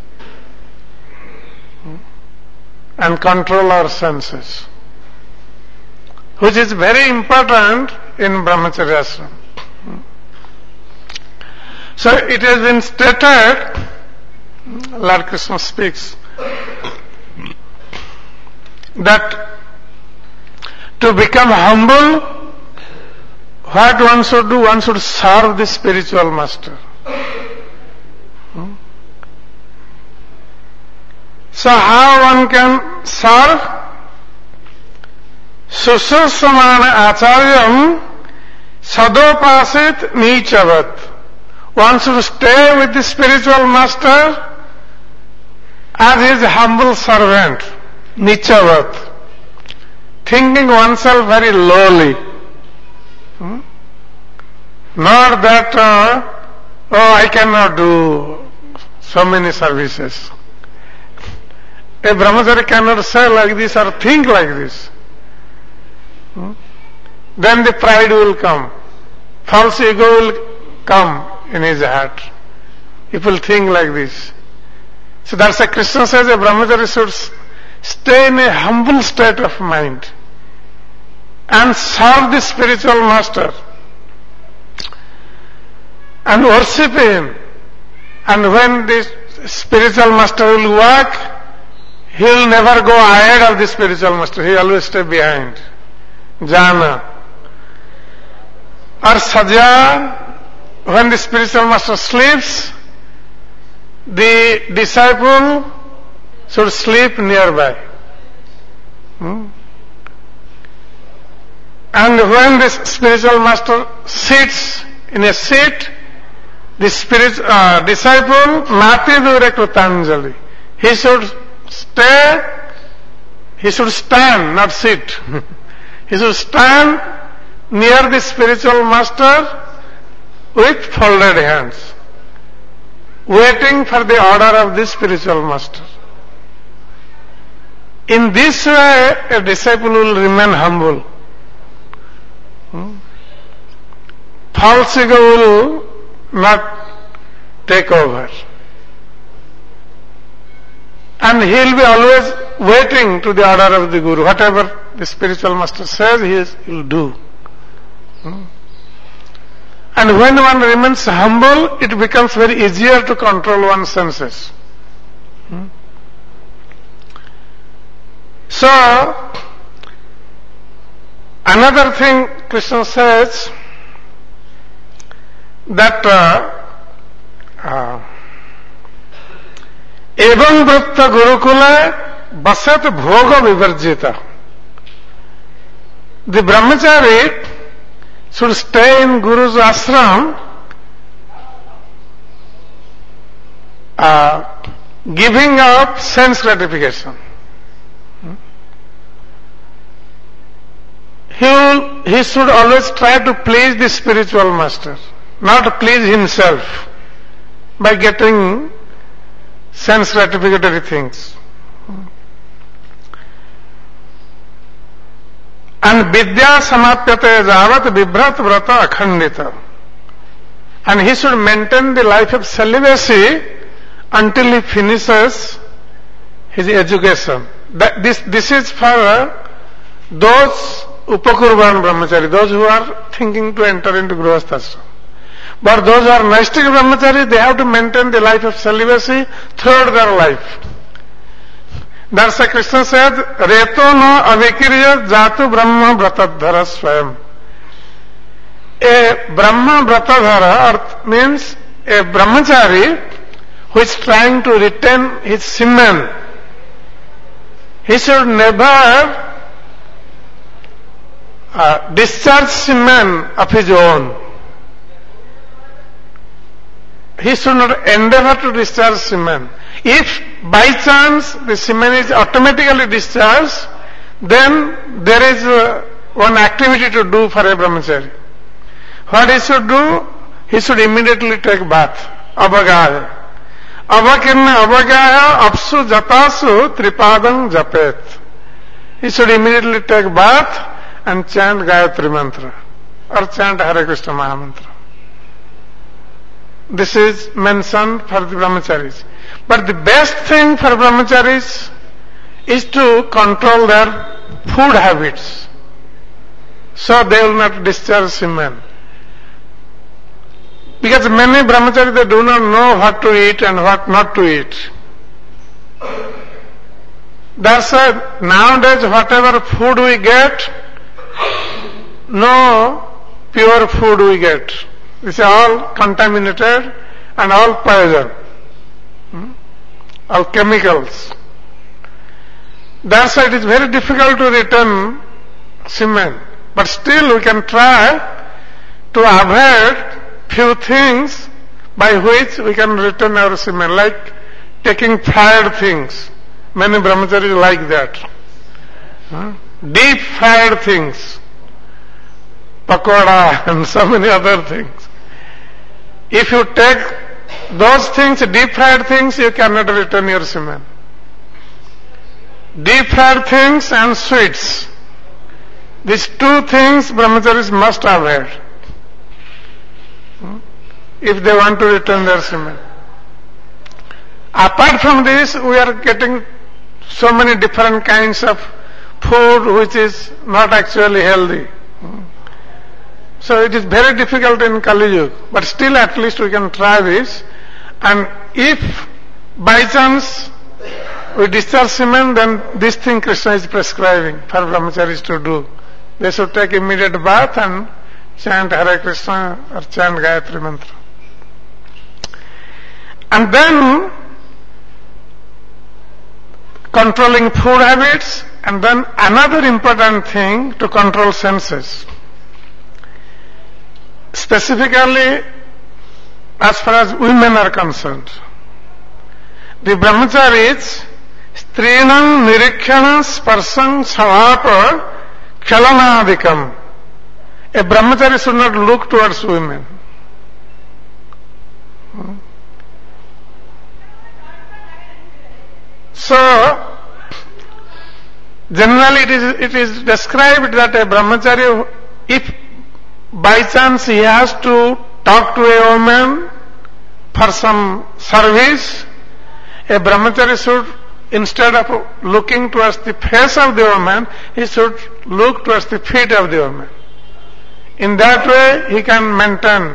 and control our senses, which is very important in brahmacharya ashram. So it has been stated, Lord Krishna speaks, that to become humble, what one should do? One should serve the spiritual master. Hmm? So how one can serve? Susasamana acharyam sadopasit nichavat. One should stay with the spiritual master as his humble servant, nichavat, thinking oneself very lowly. Hmm? Not that, uh, oh, I cannot do so many services. A brahmachari cannot say like this or think like this. Hmm? Then the pride will come. False ego will come in his heart. People think like this. So that's why Krishna says a brahmachari should stay in a humble state of mind and serve the spiritual master and worship him. And when the spiritual master will walk, he will never go ahead of the spiritual master. He always stay behind. Jana. Or saja, when the spiritual master sleeps, the disciple should sleep nearby. Hmm? And when the spiritual master sits in a seat, the spirit, uh, disciple, mati dure krutanjali. He should stay, he should stand, not sit. He should stand near the spiritual master with folded hands, waiting for the order of the spiritual master. In this way, a disciple will remain humble. Hmm? False ego will not take over. And he will be always waiting to the order of the Guru. Whatever the spiritual master says, he, is, he will do. Hmm? And when one remains humble, it becomes very easier to control one's senses. Hmm? So, another thing Krishna says, that evam vritta gurukula basat bhoga vivarjita. The brahmachari should stay in Guru's ashram, uh, giving up sense gratification. He, will, he should always try to please the spiritual master, not to please himself by getting sense gratificatory things. And vidya samapyate javat vibrat vrata akhandita. And he should maintain the life of celibacy until he finishes his education. That this, this is for those upakurvan brahmachari, those who are thinking to enter into grihasthashram. But those who are naistic brahmachari, they have to maintain the life of celibacy throughout their life. That's why Krishna said, Reto no avikirya jatu brahma vratadhara swayam. A brahma vratadhara means a brahmachari who is trying to retain his semen. He should never uh, discharge semen of his own. He should not endeavor to discharge semen. If by chance the semen is automatically discharged, then there is uh, one activity to do for a brahmachari. What he should do? He should immediately take bath. Abhagaya. Avakirna abhagaya apsu jatasu tripadam japet. He should immediately take bath and chant Gayatri mantra or chant Hare Krishna Mahamantra. This is mentioned for the brahmacharis. But the best thing for brahmacharis is to control their food habits, so they will not discharge semen. Because many brahmacharis, they do not know what to eat and what not to eat. That's why nowadays whatever food we get, no pure food we get. This is all contaminated and all poison. Hmm? All chemicals. That's why it is very difficult to return semen. But still we can try to avoid few things by which we can return our semen, like taking fried things. Many brahmacharis like that. Hmm? Deep fried things. Pakoda and so many other things. If you take those things, deep fried things, you cannot return your semen. Deep fried things and sweets. These two things brahmacharis must avoid if they want to return their semen. Apart from this, we are getting so many different kinds of food which is not actually healthy. So it is very difficult in Kali Yuga, but still at least we can try this. And if by chance we discharge semen, then this thing Krishna is prescribing for brahmacharis to do. They should take immediate bath and chant Hare Krishna or chant Gayatri mantra. And then controlling food habits, and then another important thing to control senses. Specifically, as far as women are concerned, the brahmacharis, strinam nirikshana sparsam savapa khalanadikam. A brahmachari should not look towards women. So, generally it is, it is described that a brahmachari, if by chance he has to talk to a woman for some service, a brahmachari should, instead of looking towards the face of the woman, he should look towards the feet of the woman. In that way, he can maintain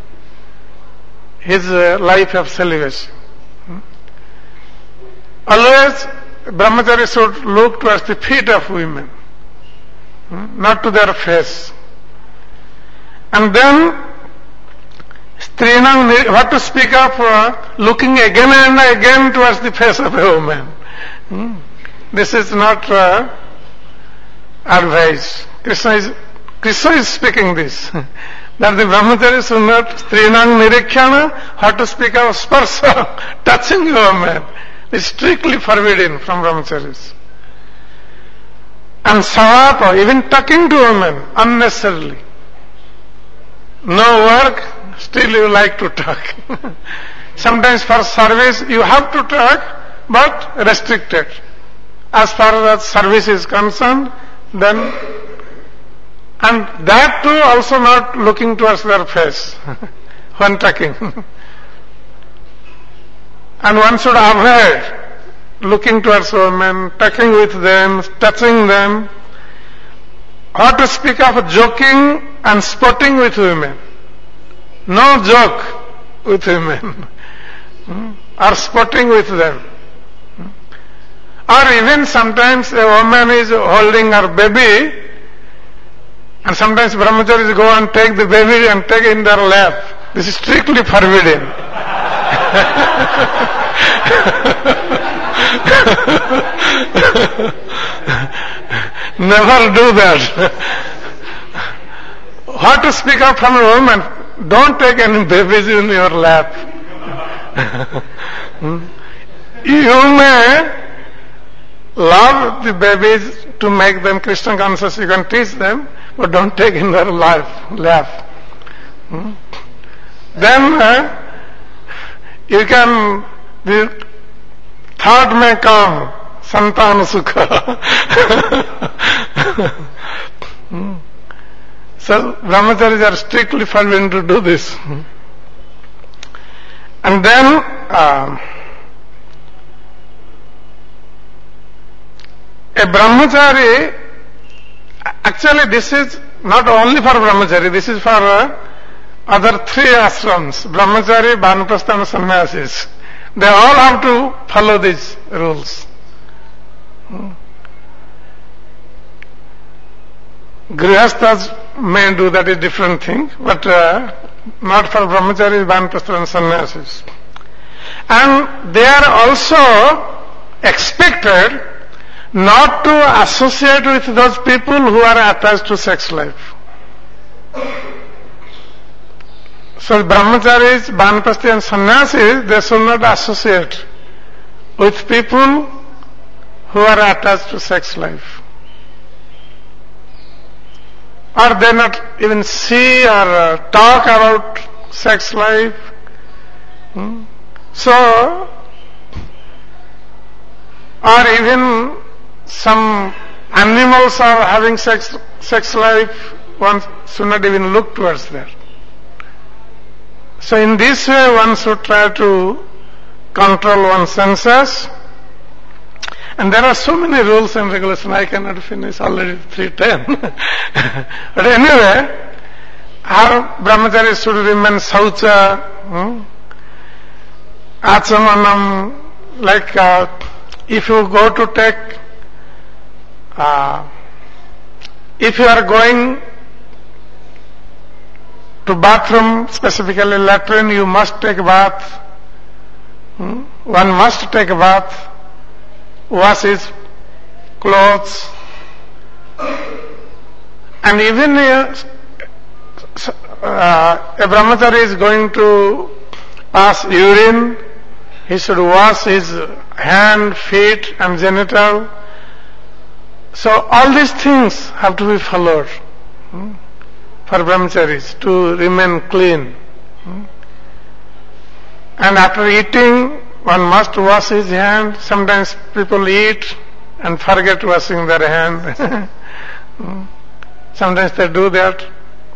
his uh, life of celibacy. Hmm? Always, brahmachari should look towards the feet of women, hmm? not to their face. And then, strinam, what to speak of uh, looking again and again towards the face of a woman. Hmm? This is not uh, advice. Krishna is, Krishna is speaking this. That the brahmachari should not strinam nirikshana, how to speak of sparsa, touching a woman. It's strictly forbidden from brahmacharis. And savapa, even talking to women unnecessarily. No work, still you like to talk. Sometimes for service you have to talk, but restricted. As far as service is concerned, then, and that too also not looking towards their face when talking. And one should avoid looking towards women, talking with them, touching them, or to speak of joking and sporting with women. No joke with women, or sporting with them. Or even sometimes a woman is holding her baby, and sometimes brahmacharis go and take the baby and take it in their lap. This is strictly forbidden. Never do that. What to speak of from a woman? Don't take any babies in your lap. You may love the babies to make them Krishna conscious. You can teach them, but don't take in their life, lap. Hmm? Then uh, you can, the thought may come, santana sukha. hmm? So brahmacharis are strictly forbidden to do this. Hmm? And then uh, a brahmachari, actually this is not only for brahmachari, this is for uh, other three ashrams, brahmachari, banaprastha and sannyasis. They all have to follow these rules. Hmm. Grihasthas may do that, is different thing, but uh, not for brahmacharis, banaprastha and sannyasis. And they are also expected not to associate with those people who are attached to sex life. So brahmacharis, banaprastha and sannyasis, they should not associate with people who are attached to sex life. Or they not even see or uh, talk about sex life. Hmm? So, or even some animals are having sex, sex life, one should not even look towards that. So in this way one should try to control one's senses. And there are so many rules and regulations, I cannot finish already three ten. But anyway, our brahmacharis should remain saucha, hmm? achamanam, like uh, if you go to take, uh, if you are going to bathroom, specifically latrine, you must take a bath. Hmm? One must take a bath, wash his clothes, and even uh, uh, a brahmachari is going to pass urine, he should wash his hand, feet and genital. So all these things have to be followed. Hmm? For brahmacharis to remain clean. And after eating, one must wash his hand. Sometimes people eat and forget washing their hand. Sometimes they do that.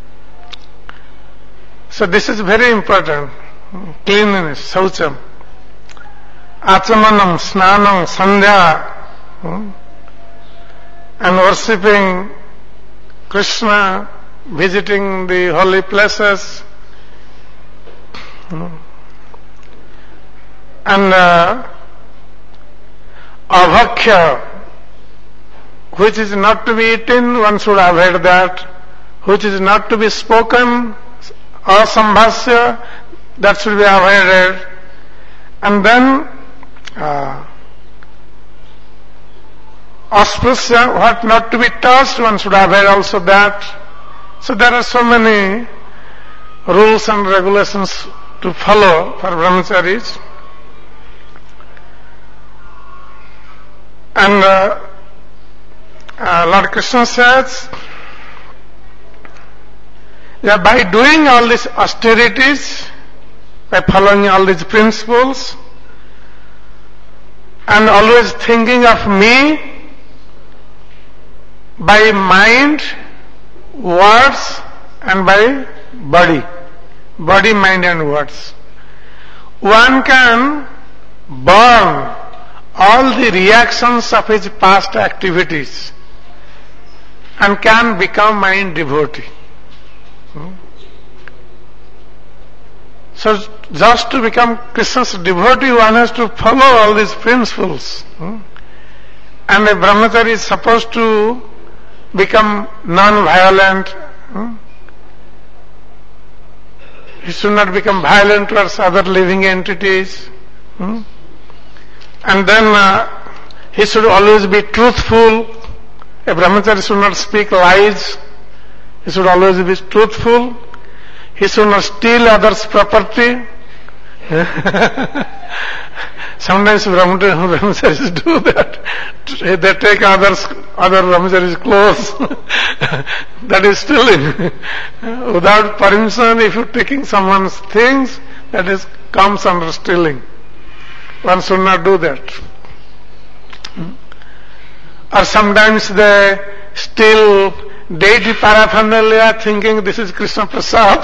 So this is very important. Cleanliness, saucham. Achamanam, snanam, sandhya. And worshipping Krishna, visiting the holy places, and uh, avakya, which is not to be eaten, one should avoid that. Which is not to be spoken, or sambhasya, that should be avoided. And then uh, ausprisya, what not to be touched, one should avoid also that. So there are so many rules and regulations to follow for brahmacharis. And uh, uh, Lord Krishna says that by doing all these austerities, by following all these principles, and always thinking of me by mind, words and by body. Body, mind and words. One can burn all the reactions of his past activities and can become mind devotee. Hmm? So just to become Krishna's devotee, one has to follow all these principles. Hmm? and a brahmachari is supposed to become non-violent. Hmm? He should not become violent towards other living entities. Hmm? And then uh, he should always be truthful. A brahmachari should not speak lies. He should always be truthful. He should not steal others' property. Sometimes brahmacharis do that. They take others, other brahmacharis' clothes. That is stealing. Without permission, if you are taking someone's things, that is comes under stealing. One should not do that. Or sometimes they steal deity paraphernalia thinking this is Krishna Prasad.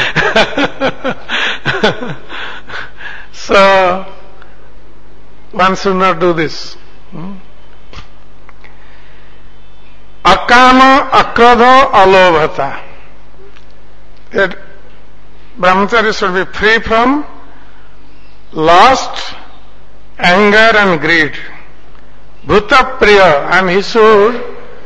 So, one should not do this. Akama akrodho alobhata. That brahmachari should be free from lust, anger and greed. Bhuta priya, and he should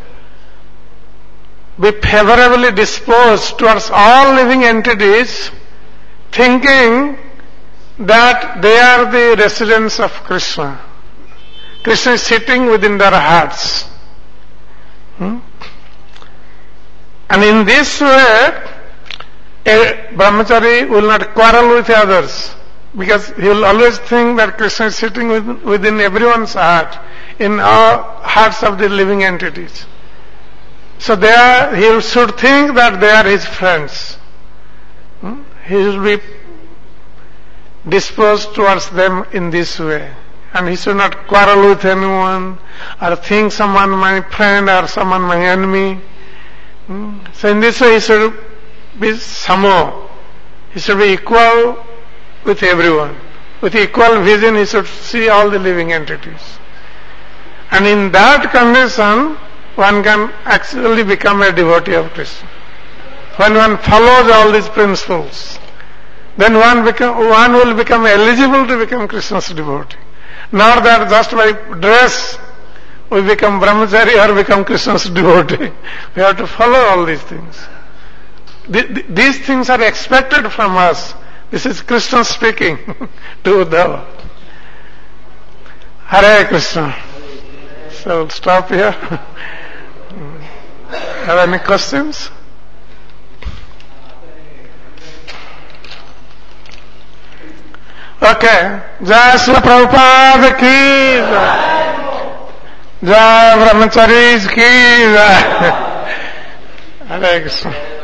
be favorably disposed towards all living entities, thinking that they are the residents of Krishna. Krishna is sitting within their hearts. Hmm? And in this way, a brahmachari will not quarrel with others, because he will always think that Krishna is sitting within, within everyone's heart, in all hearts of the living entities. So they are, he should think that they are his friends. Hmm? He will be disposed towards them in this way. And he should not quarrel with anyone, or think someone my friend or someone my enemy. Hmm? So in this way he should be samo. He should be equal with everyone. With equal vision he should see all the living entities. And in that condition, one can actually become a devotee of Krishna. When one follows all these principles, then one become, one will become eligible to become Krishna's devotee. Not that just by dress we become brahmachari or become Krishna's devotee. We have to follow all these things. These things are expected from us. This is Krishna speaking to Uddhava. Hare Krishna. So we'll stop here. Have any questions? Okay. Jai Srila Prabhupada ki jai. Jai Brahmacharis ki jai. Hare Krishna.